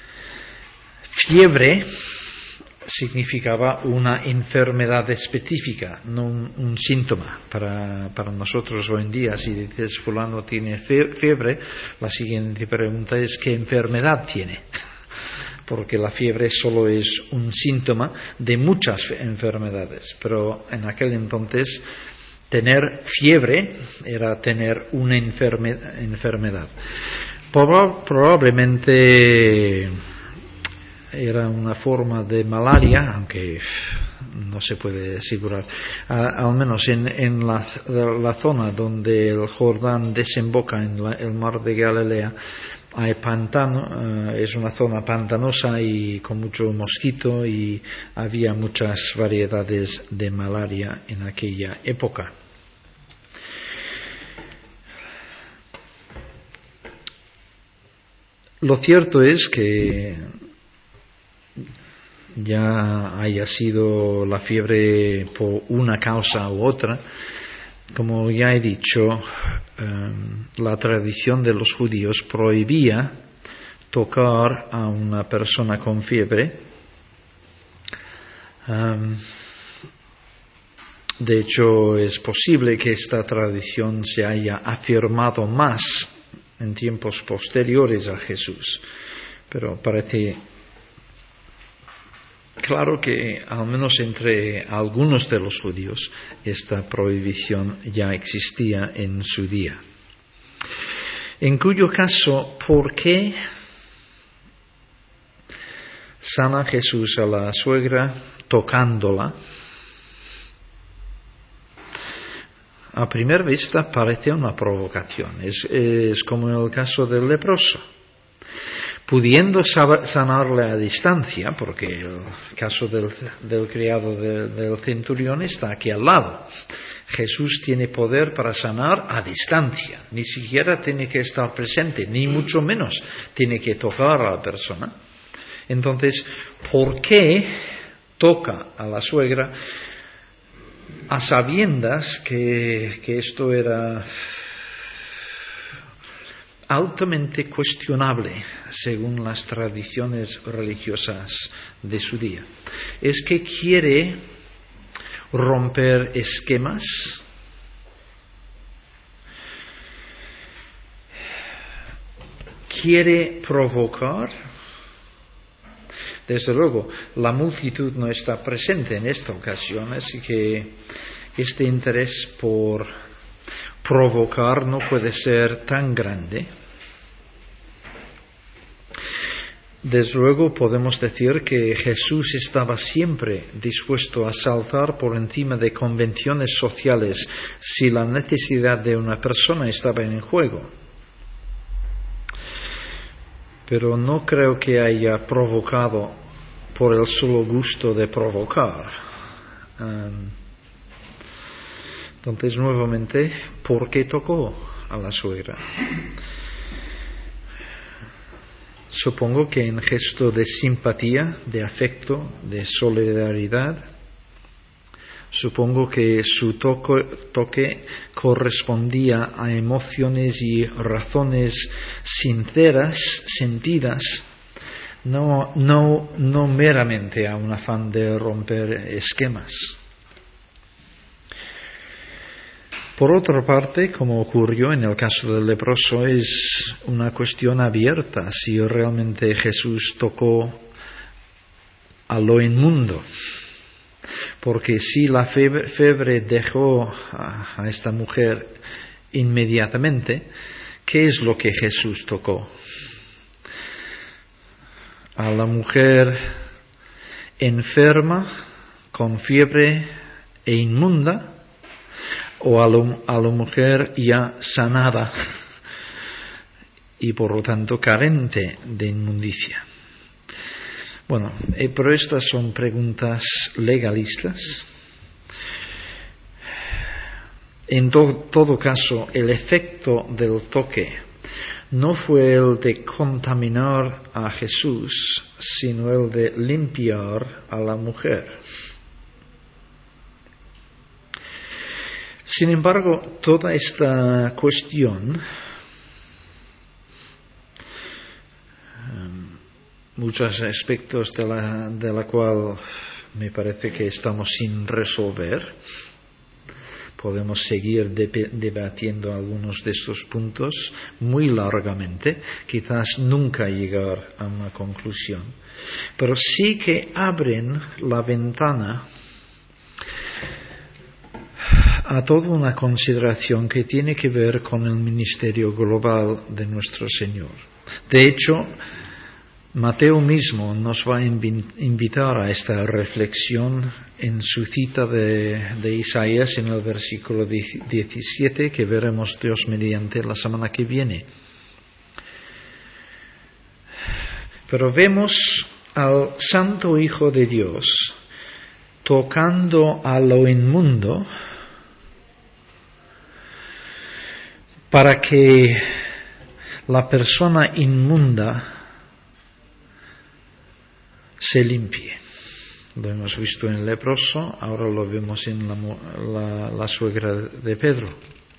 Fiebre significaba una enfermedad específica, no un síntoma. Para nosotros hoy en día, si dices fulano tiene fiebre, la siguiente pregunta es ¿qué enfermedad tiene? Porque la fiebre solo es un síntoma de muchas enfermedades, pero en aquel entonces tener fiebre era tener una enfermedad. Probablemente era una forma de malaria, aunque no se puede asegurar. Al menos en la zona donde el Jordán desemboca en el mar de Galilea, hay pantano, es una zona pantanosa y con mucho mosquito, y había muchas variedades de malaria en aquella época. Lo cierto es que ya haya sido la fiebre por una causa u otra, como ya he dicho, la tradición de los judíos prohibía tocar a una persona con fiebre. De hecho, es posible que esta tradición se haya afirmado más en tiempos posteriores a Jesús, pero parece claro que al menos entre algunos de los judíos esta prohibición ya existía en su día. En cuyo caso, ¿por qué sana Jesús a la suegra tocándola? A primera vista parece una provocación. Es como en el caso del leproso. Pudiendo sanarle a distancia, porque el caso del criado del centurión está aquí al lado. Jesús tiene poder para sanar a distancia. Ni siquiera tiene que estar presente, ni mucho menos tiene que tocar a la persona. Entonces, ¿por qué toca a la suegra a sabiendas que esto era altamente cuestionable según las tradiciones religiosas de su día? Es que quiere romper esquemas, quiere provocar. Desde luego, la multitud no está presente en esta ocasión, así que este interés por provocar no puede ser tan grande. Desde luego podemos decir que Jesús estaba siempre dispuesto a saltar por encima de convenciones sociales si la necesidad de una persona estaba en juego. Pero no creo que haya provocado por el solo gusto de provocar. Entonces, nuevamente, ¿por qué tocó a la suegra? Supongo que en gesto de simpatía, de afecto, de solidaridad. Supongo que su toque correspondía a emociones y razones sinceras, sentidas, no meramente a un afán de romper esquemas. Por otra parte, como ocurrió en el caso del leproso, es una cuestión abierta si realmente Jesús tocó a lo inmundo. Porque si la fiebre dejó a esta mujer inmediatamente, ¿qué es lo que Jesús tocó? A la mujer enferma, con fiebre e inmunda, o a la mujer ya sanada y por lo tanto carente de inmundicia. Bueno, pero estas son preguntas legalistas. En todo caso, el efecto del toque no fue el de contaminar a Jesús, sino el de limpiar a la mujer. Sin embargo, toda esta cuestión, muchos aspectos de la cual me parece que estamos sin resolver, podemos seguir debatiendo algunos de estos puntos muy largamente, quizás nunca llegar a una conclusión, pero sí que abren la ventana a toda una consideración que tiene que ver con el ministerio global de nuestro Señor. De hecho, Mateo mismo nos va a invitar a esta reflexión en su cita de Isaías en el versículo 17, que veremos Dios mediante la semana que viene. Pero vemos al Santo Hijo de Dios tocando a lo inmundo para que la persona inmunda se limpie. Lo hemos visto en el leproso, ahora lo vemos en la suegra de Pedro.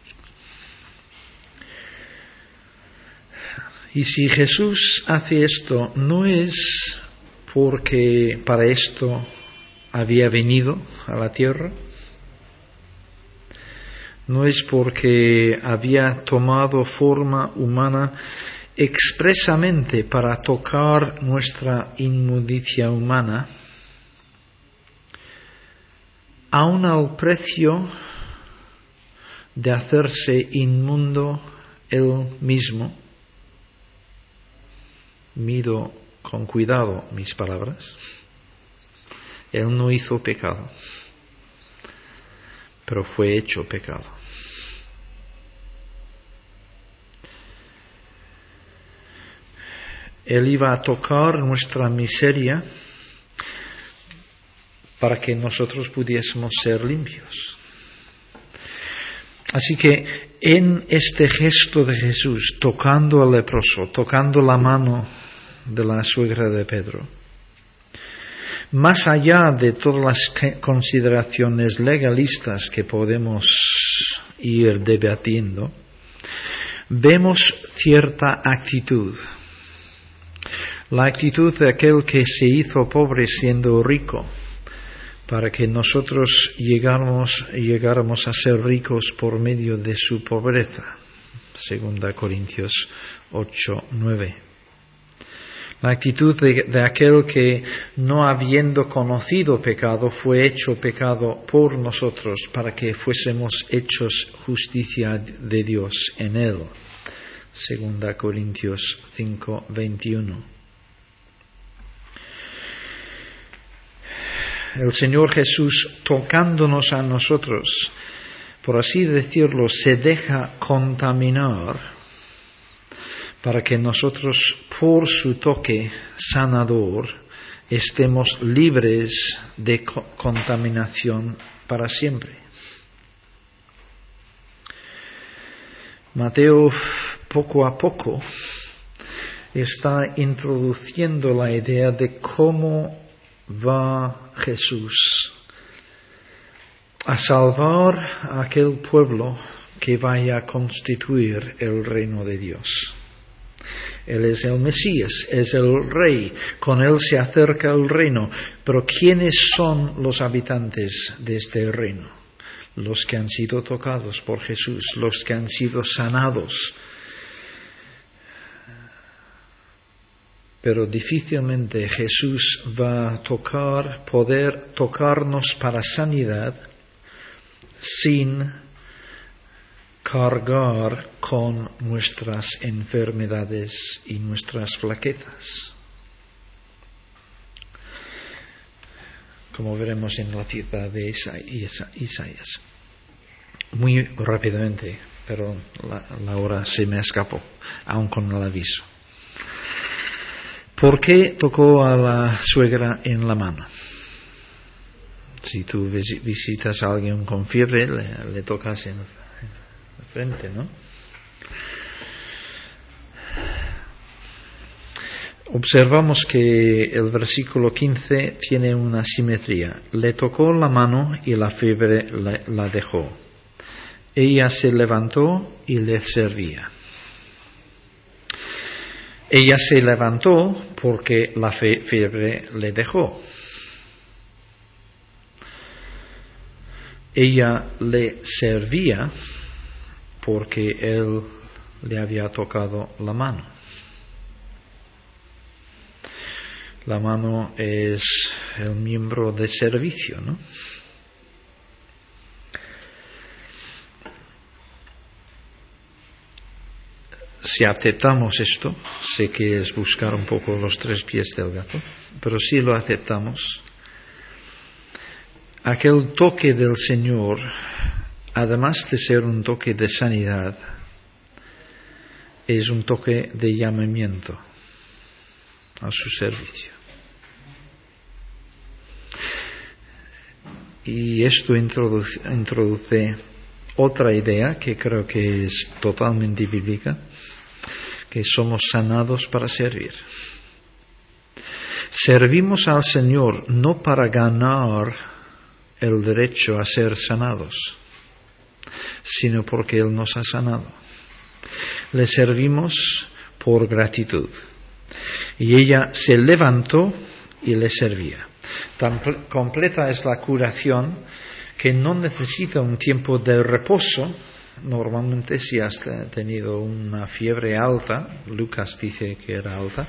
Y si Jesús hace esto, no es porque para esto había venido a la tierra, no es porque había tomado forma humana expresamente para tocar nuestra inmundicia humana, aun al precio de hacerse inmundo él mismo. Mido con cuidado mis palabras. Él no hizo pecado, pero fue hecho pecado. Él iba a tocar nuestra miseria para que nosotros pudiésemos ser limpios. Así que en este gesto de Jesús, tocando al leproso, tocando la mano de la suegra de Pedro, más allá de todas las consideraciones legalistas que podemos ir debatiendo, vemos cierta actitud. La actitud de aquel que se hizo pobre siendo rico, para que nosotros llegáramos a ser ricos por medio de su pobreza. 2 Corintios 8:9. La actitud de aquel que, no habiendo conocido pecado, fue hecho pecado por nosotros, para que fuésemos hechos justicia de Dios en él. 2 Corintios 5:21. El Señor Jesús, tocándonos a nosotros, por así decirlo, se deja contaminar para que nosotros, por su toque sanador, estemos libres de contaminación para siempre. Mateo, poco a poco, está introduciendo la idea de cómo va Jesús a salvar a aquel pueblo que vaya a constituir el reino de Dios. Él es el Mesías, es el Rey, con él se acerca el reino. Pero ¿quiénes son los habitantes de este reino? Los que han sido tocados por Jesús, los que han sido sanados. Pero difícilmente Jesús va a poder tocarnos para sanidad sin cargar con nuestras enfermedades y nuestras flaquezas. Como veremos en la cita de Isaías. Muy rápidamente, perdón, la hora se me escapó, aun con el aviso. ¿Por qué tocó a la suegra en la mano? Si tú visitas a alguien con fiebre, le tocas en la frente, ¿no? Observamos que el versículo 15 tiene una simetría. Le tocó la mano y la fiebre la dejó. ella se levantó y le servía. Ella se levantó porque la fiebre le dejó. Ella le servía porque él le había tocado la mano. La mano es el miembro de servicio, ¿no? Si aceptamos esto, sé que es buscar un poco los tres pies del gato, pero si lo aceptamos, aquel toque del Señor, además de ser un toque de sanidad, es un toque de llamamiento a su servicio. Y esto introduce otra idea que creo que es totalmente bíblica, que somos sanados para servir. Servimos al Señor no para ganar el derecho a ser sanados, sino porque Él nos ha sanado. Le servimos por gratitud. Y ella se levantó y le servía. Tan completa es la curación que no necesita un tiempo de reposo. Normalmente si has tenido una fiebre alta, Lucas dice que era alta,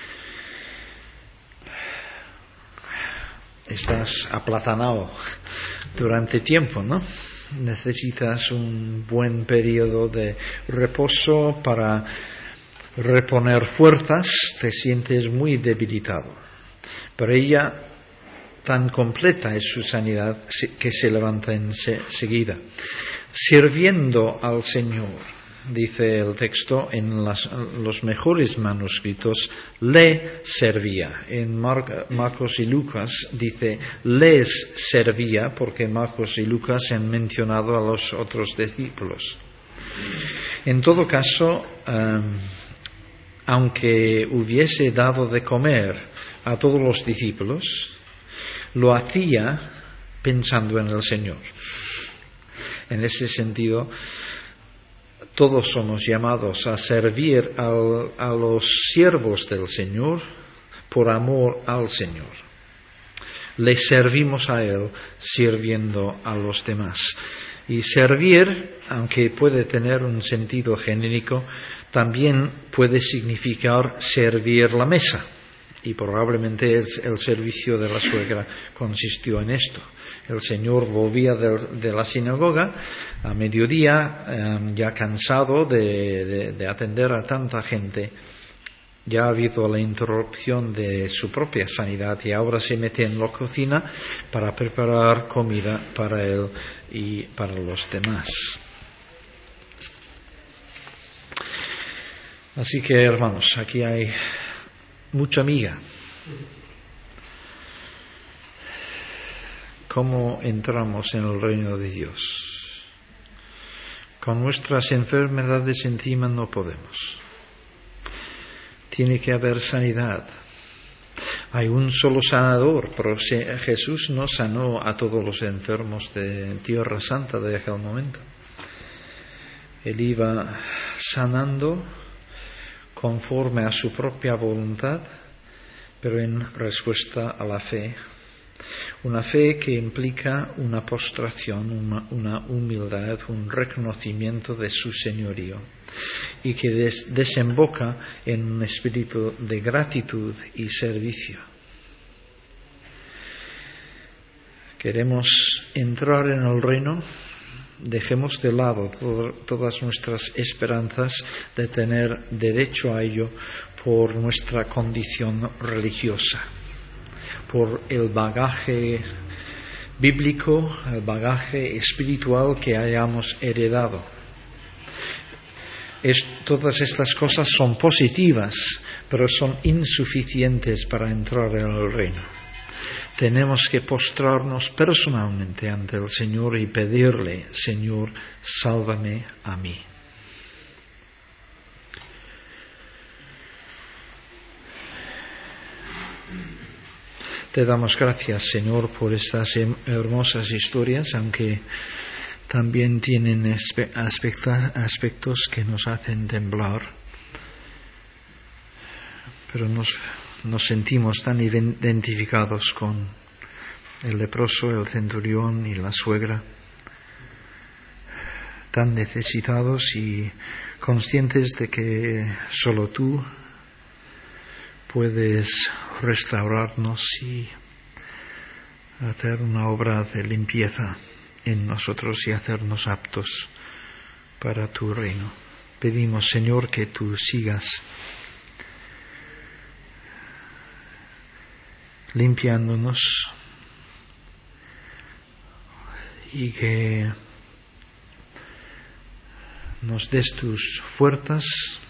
estás aplatanado durante tiempo, ¿no? Necesitas un buen periodo de reposo para reponer fuerzas, te sientes muy debilitado. Pero ella, tan completa es su sanidad que se levanta enseguida. Sirviendo al Señor, dice el texto, en los mejores manuscritos, le servía. En Marcos y Lucas dice les servía, porque Marcos y Lucas han mencionado a los otros discípulos. En todo caso, aunque hubiese dado de comer a todos los discípulos, lo hacía pensando en el Señor. En ese sentido, todos somos llamados a servir a los siervos del Señor por amor al Señor. Le servimos a Él sirviendo a los demás. Y servir, aunque puede tener un sentido genérico, también puede significar servir la mesa. Y probablemente el servicio de la suegra consistió en esto. El Señor volvía de la sinagoga a mediodía, ya cansado de atender a tanta gente. Ya ha habido la interrupción de su propia sanidad y ahora se mete en la cocina para preparar comida para él y para los demás. Así que, hermanos, aquí hay mucha miga. ¿Cómo entramos en el reino de Dios? Con nuestras enfermedades encima no podemos. Tiene que haber sanidad. Hay un solo sanador, pero Jesús no sanó a todos los enfermos de Tierra Santa de aquel momento. Él iba sanando conforme a su propia voluntad, pero en respuesta a la fe. Una fe que implica una postración, una humildad, un reconocimiento de su señorío y que desemboca en un espíritu de gratitud y servicio. Queremos entrar en el reino, dejemos de lado todas nuestras esperanzas de tener derecho a ello por nuestra condición religiosa, por el bagaje bíblico, el bagaje espiritual que hayamos heredado. Todas estas cosas son positivas, pero son insuficientes para entrar en el reino. Tenemos que postrarnos personalmente ante el Señor y pedirle: Señor, sálvame a mí. Te damos gracias, Señor, por estas hermosas historias, aunque también tienen aspectos que nos hacen temblar, pero nos sentimos tan identificados con el leproso, el centurión y la suegra, tan necesitados y conscientes de que solo tú puedes restaurarnos y hacer una obra de limpieza en nosotros y hacernos aptos para tu reino. Pedimos, Señor, que tú sigas limpiándonos y que nos des tus fuerzas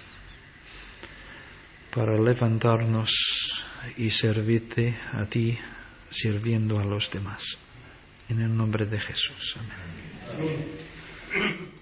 para levantarnos y servirte a ti, sirviendo a los demás. En el nombre de Jesús. Amén.